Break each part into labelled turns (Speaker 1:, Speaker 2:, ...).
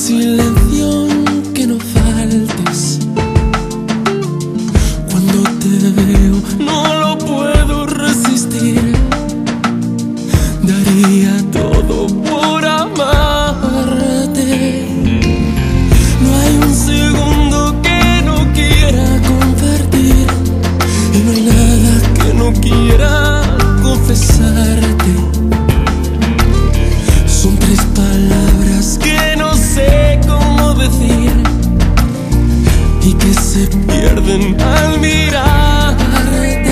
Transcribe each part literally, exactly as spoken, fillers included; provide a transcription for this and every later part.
Speaker 1: silencio, que no faltes. Cuando te veo no lo puedo resistir. Daría todo por amarte. No hay un segundo que no quiera compartir, y no hay nada que no quiera confesarte. Son tres palabras que no sé cómo decir y que se pierden al mirarte.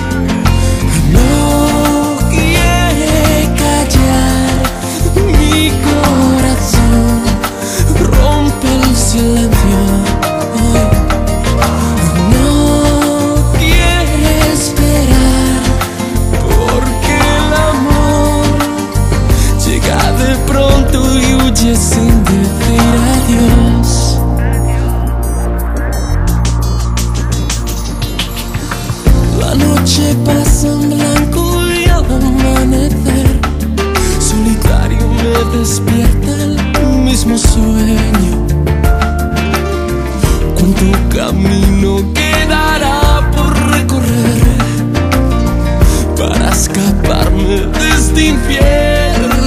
Speaker 1: No quiere callar mi corazón, rompe el silencio. No quiere esperar, porque el amor llega de pronto y huye sin decir adiós. La noche pasa en blanco y al amanecer solitario me despierta el mismo sueño. Cuánto camino quedará por recorrer para escaparme de este infierno.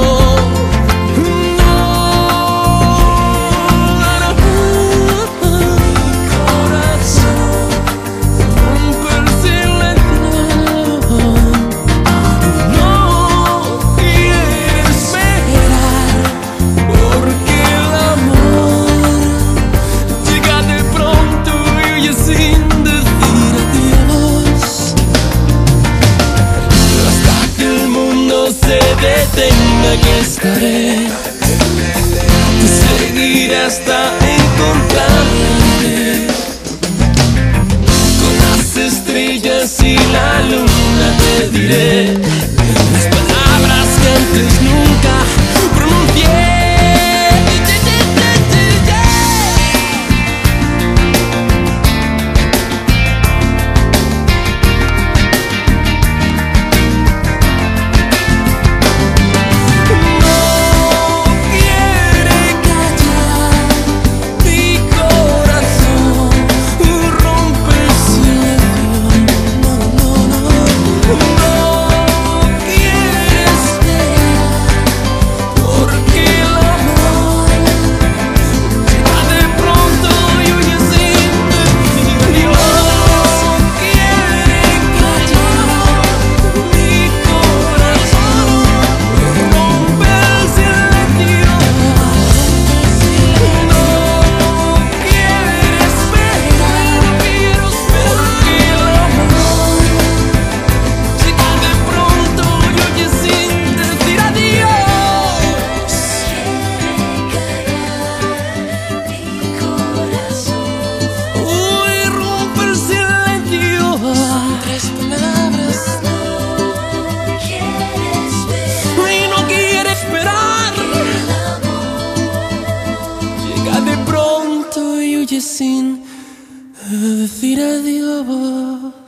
Speaker 1: Detenga que estaré, seguiré hasta encontrarte. Con las estrellas y la luna te diré las palabras que antes nunca pronuncié. Sin decir adiós.